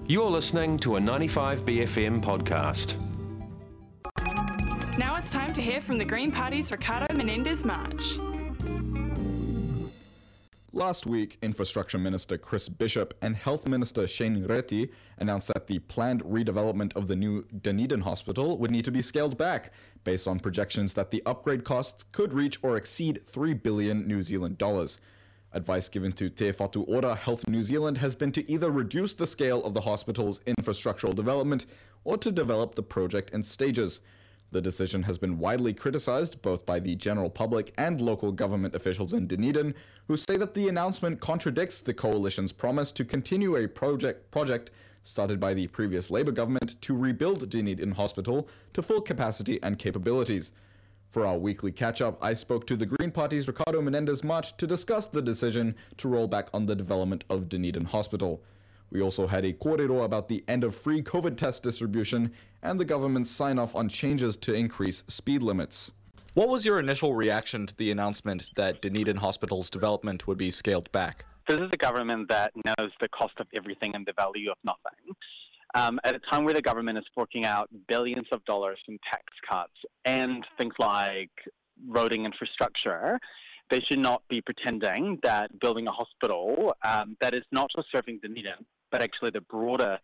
You're listening to a 95BFM podcast. Now it's time to hear from the Green Party's Ricardo Menendez-March. Last week, Infrastructure Minister Chris Bishop and Health Minister Shane Reti announced that the planned redevelopment of the new Dunedin Hospital would need to be scaled back, based on projections that the upgrade costs could reach or exceed 3 billion New Zealand dollars. Advice given to Te Whatu Ora Health New Zealand has been to either reduce the scale of the hospital's infrastructural development or to develop the project in stages. The decision has been widely criticized both by the general public and local government officials in Dunedin, who say that the announcement contradicts the coalition's promise to continue a project started by the previous Labour government to rebuild Dunedin Hospital to full capacity and capabilities. For our weekly catch-up, I spoke to the Green Party's Ricardo Menendez-March to discuss the decision to roll back on the development of Dunedin Hospital. We also had a kōrero about the end of free COVID test distribution and the government's sign-off on changes to increase speed limits. What was your initial reaction to the announcement that Dunedin Hospital's development would be scaled back? This is a government that knows the cost of everything and the value of nothing. At a time where the government is forking out billions of dollars in tax cuts and things like roading infrastructure, they should not be pretending that building a hospital that is not just serving Dunedin, but actually the broader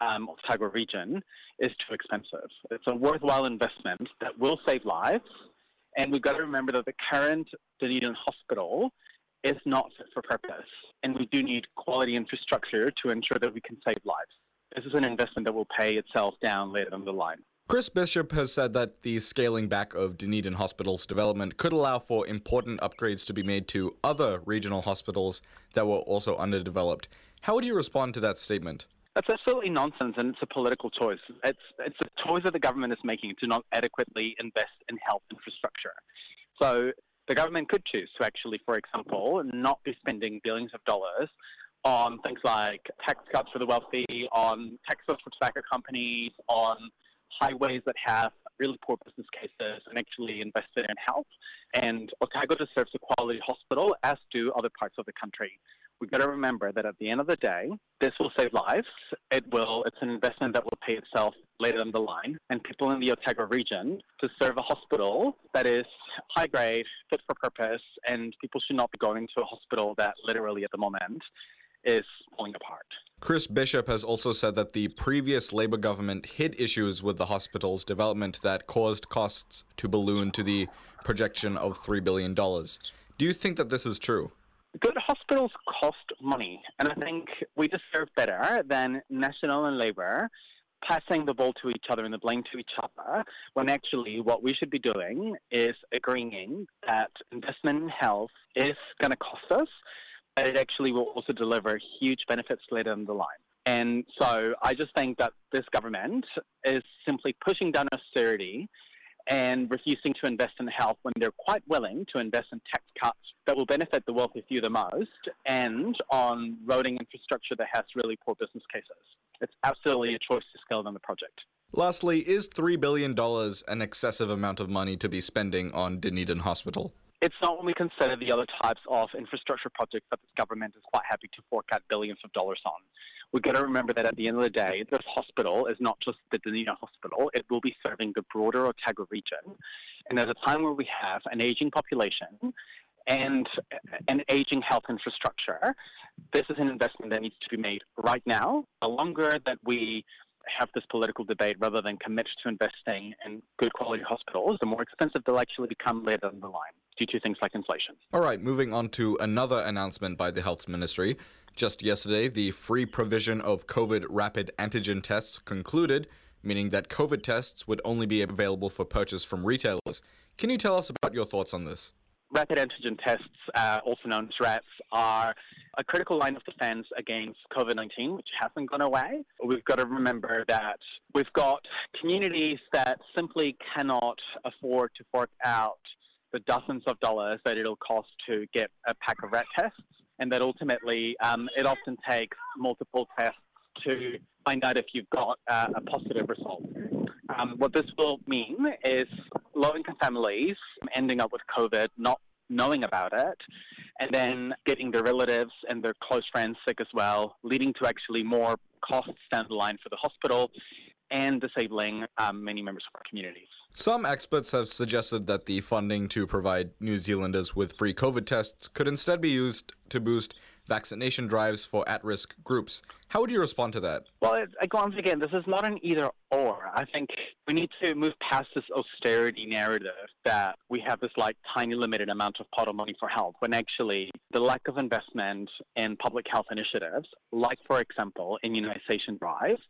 Otago region is too expensive. It's a worthwhile investment that will save lives, and we've got to remember that the current Dunedin Hospital is not fit for purpose, and we do need quality infrastructure to ensure that we can save lives. This is an investment that will pay itself down later down the line. Chris Bishop has said that the scaling back of Dunedin Hospital's development could allow for important upgrades to be made to other regional hospitals that were also underdeveloped. How would you respond to that statement? That's absolutely nonsense, and it's a political choice. It's a choice that the government is making to not adequately invest in health infrastructure. So the government could choose to actually, for example, not be spending billions of dollars on things like tax cuts for the wealthy, on taxes for tobacco companies, on highways that have really poor business cases, and actually invested in health. And Otago deserves a quality hospital, as do other parts of the country. We've got to remember that at the end of the day, this will save lives. It's an investment that will pay itself later down the line. And people in the Otago region deserve a hospital that is high grade, fit for purpose, and people should not be going to a hospital that literally at the moment is falling apart. Chris Bishop has also said that the previous Labour government hid issues with the hospital's development that caused costs to balloon to the projection of $3 billion. Do you think that this is true? Good hospitals cost money, and I think we deserve better than National and Labour passing the ball to each other and the blame to each other, when actually what we should be doing is agreeing that investment in health is going to cost us, but it actually will also deliver huge benefits later in the line. And so I just think that this government is simply pushing down austerity and refusing to invest in health when they're quite willing to invest in tax cuts that will benefit the wealthy few the most, and on roading infrastructure that has really poor business cases. It's absolutely a choice to scale down the project. Lastly, is $3 billion an excessive amount of money to be spending on Dunedin Hospital? It's not when we consider the other types of infrastructure projects that this government is quite happy to fork out billions of dollars on. We've got to remember that at the end of the day, this hospital is not just the Dunedin Hospital. It will be serving the broader Otago region. And at a time where we have an aging population and an aging health infrastructure, this is an investment that needs to be made right now. The longer that we have this political debate rather than commit to investing in good quality hospitals, the more expensive they'll actually become later in the line due to things like inflation. All right, moving on to another announcement by the Health Ministry. Just yesterday, the free provision of COVID rapid antigen tests concluded, meaning that COVID tests would only be available for purchase from retailers. Can you tell us about your thoughts on this? Rapid antigen tests, also known as RATs, are a critical line of defense against COVID-19, which hasn't gone away. We've got to remember that we've got communities that simply cannot afford to fork out the dozens of dollars that it'll cost to get a pack of RAT tests, and that ultimately it often takes multiple tests to find out if you've got a positive result. What this will mean is low-income families ending up with COVID, not knowing about it, and then getting their relatives and their close friends sick as well, leading to actually more costs down the line for the hospital and disabling many members of our communities. Some experts have suggested that the funding to provide New Zealanders with free COVID tests could instead be used to boost vaccination drives for at-risk groups. How would you respond to that? Well, once again, this is not an either-or. I think we need to move past this austerity narrative that we have this tiny limited amount of pot of money for health, when actually the lack of investment in public health initiatives, like, for example, immunization drives,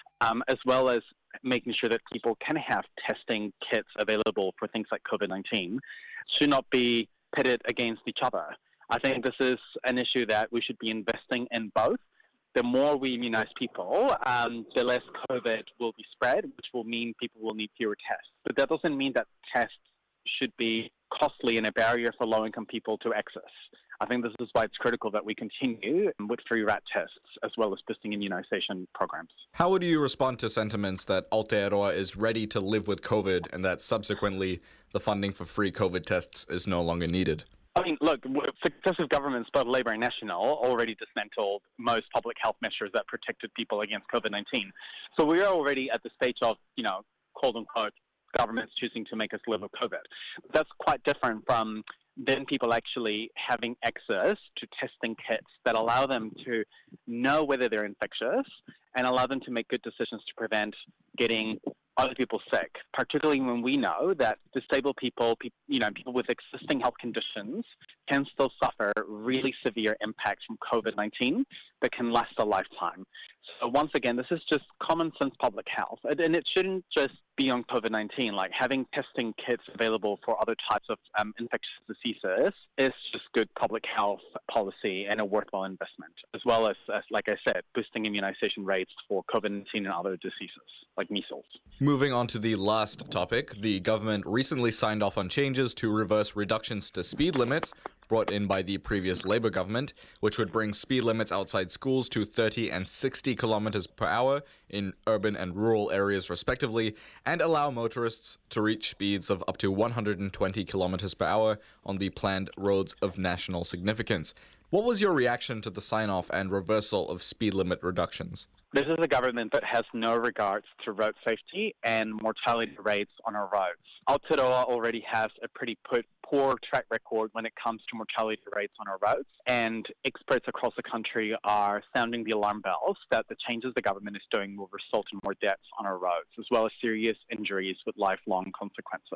as well as making sure that people can have testing kits available for things like COVID-19, should not be pitted against each other. I think this is an issue that we should be investing in both. The more we immunize people, the less COVID will be spread, which will mean people will need fewer tests. But that doesn't mean that tests should be costly and a barrier for low-income people to access. I think this is why it's critical that we continue with free rat tests as well as boosting immunization programs. How would you respond to sentiments that Aotearoa is ready to live with COVID and that subsequently the funding for free COVID tests is no longer needed? I mean, look, successive governments, both Labour and National, already dismantled most public health measures that protected people against COVID-19. So we are already at the stage of, quote-unquote, governments choosing to make us live with COVID. That's quite different from then people actually having access to testing kits that allow them to know whether they're infectious and allow them to make good decisions to prevent getting other people sick, particularly when we know that disabled people, people with existing health conditions can still suffer really severe impacts from COVID-19 that can last a lifetime. So once again, this is just common sense public health. And it shouldn't just be on COVID-19. Like having testing kits available for other types of infectious diseases is just good public health policy and a worthwhile investment, as well as, like I said, boosting immunization rates for COVID-19 and other diseases like measles. Moving on to the last topic, the government recently signed off on changes to reverse reductions to speed limits brought in by the previous Labour government, which would bring speed limits outside schools to 30 and 60 kilometers per hour in urban and rural areas respectively, and allow motorists to reach speeds of up to 120 kilometers per hour on the planned roads of national significance. What was your reaction to the sign-off and reversal of speed limit reductions? This is a government that has no regards to road safety and mortality rates on our roads. Aotearoa already has a pretty poor track record when it comes to mortality rates on our roads, and experts across the country are sounding the alarm bells that the changes the government is doing will result in more deaths on our roads, as well as serious injuries with lifelong consequences.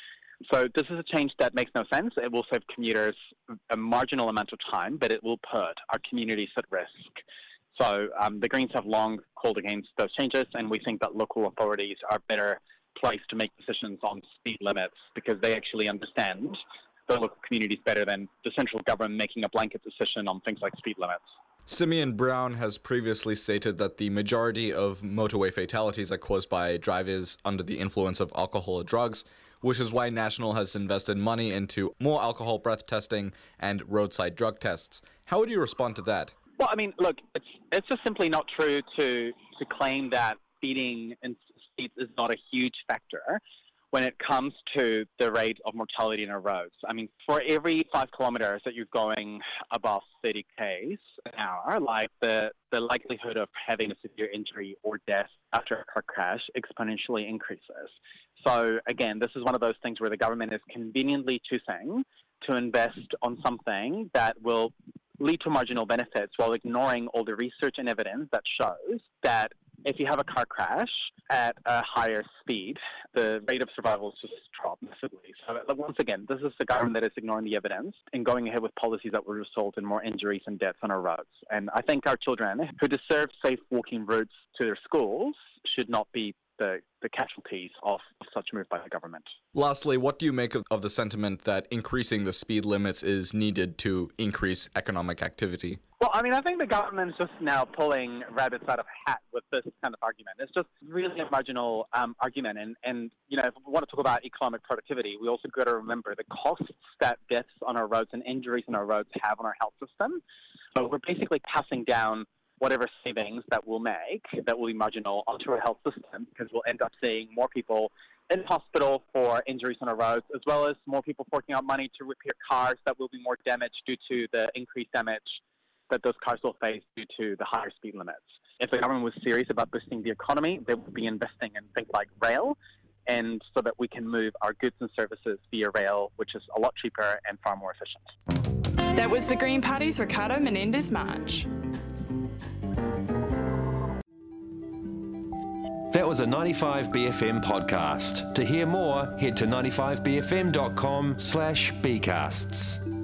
So this is a change that makes no sense. It will save commuters a marginal amount of time, but it will put our communities at risk. So the Greens have long called against those changes, and we think that local authorities are better placed to make decisions on speed limits because they actually understand the local communities better than the central government making a blanket decision on things like speed limits. Simeon Brown has previously stated that the majority of motorway fatalities are caused by drivers under the influence of alcohol or drugs, which is why National has invested money into more alcohol breath testing and roadside drug tests. How would you respond to that? Well, I mean, look, it's just simply not true to claim that speeding in speeds is not a huge factor when it comes to the rate of mortality in our roads. I mean, for every 5 kilometers that you're going above 30 k's an hour, like the likelihood of having a severe injury or death after a car crash exponentially increases. So again, this is one of those things where the government is conveniently choosing to invest on something that will lead to marginal benefits while ignoring all the research and evidence that shows that if you have a car crash at a higher speed, the rate of survival just drops massively. So once again, this is the government that is ignoring the evidence and going ahead with policies that will result in more injuries and deaths on our roads. And I think our children who deserve safe walking routes to their schools should not be the casualties of such move by the government. Lastly, what do you make of the sentiment that increasing the speed limits is needed to increase economic activity? Well, I mean, I think the government's just now pulling rabbits out of a hat with this kind of argument. It's just really a marginal argument. And, if we want to talk about economic productivity, we also got to remember the costs that deaths on our roads and injuries on our roads have on our health system. So we're basically passing down whatever savings that we'll make, that will be marginal, onto our health system, because we'll end up seeing more people in hospital for injuries on the roads, as well as more people forking out money to repair cars that will be more damaged due to the increased damage that those cars will face due to the higher speed limits. If the government was serious about boosting the economy, they would be investing in things like rail, and so that we can move our goods and services via rail, which is a lot cheaper and far more efficient. That was the Green Party's Ricardo Menendez March. That was a 95BFM podcast. To hear more, head to 95bfm.com/bcasts.